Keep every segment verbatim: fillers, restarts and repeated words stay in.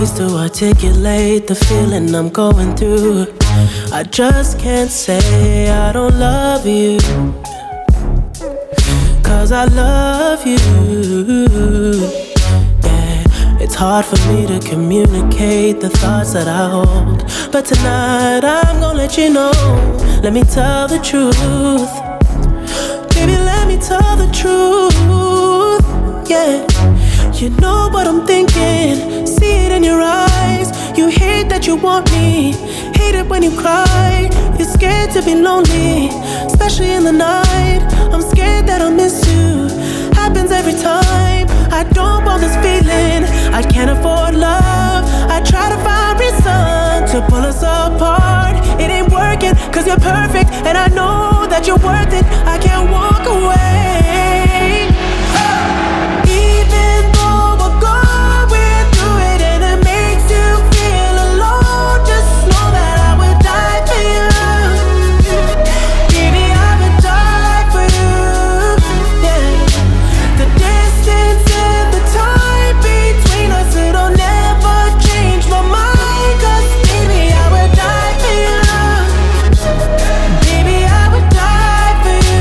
ways to articulate the feeling I'm going through. I just can't say I don't love you, 'cause I love you. Yeah, it's hard for me to communicate the thoughts that I hold, but tonight I'm gonna let you know. Let me tell the truth. Baby, let me tell the truth. Yeah, you know what I'm thinking. See it in your eyes. You hate that you want me. Hate it when you cry. You're scared to be lonely, especially in the night. I'm scared that I'll miss you. Happens every time. I don't want this feeling. I can't afford love. I try to find reason to pull us apart. It ain't working, 'cause you're perfect, and I know that you're worth it. I can't walk away. Even though we're going through it and it makes you feel alone, just know that I would die for you. Baby, I would die for you. Yeah. The distance and the time between us, it'll never change my mind. 'Cause baby, I would die for you. Baby, I would die for you.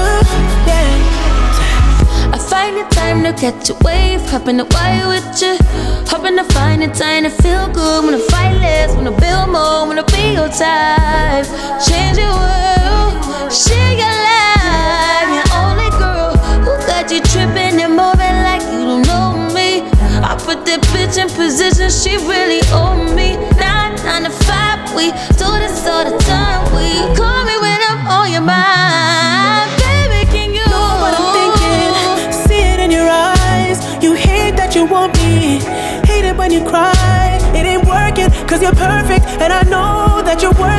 Yeah. I find it time to catch a wave, hopping the wire with you. Hoping to find it time to feel good. Wanna fight less, wanna build more, wanna be your type. Change your world, share your life. Your only girl who got you tripping and moving like you don't know me. I put that bitch in position, she really owe me. Nine, nine to five, we do this all the time. We call me when I'm on your mind. Baby, can you know what I'm thinking? See it in your eyes. You hate that you want me. Hate it when you cry. It ain't working, 'cause you're perfect, and I know that you're worth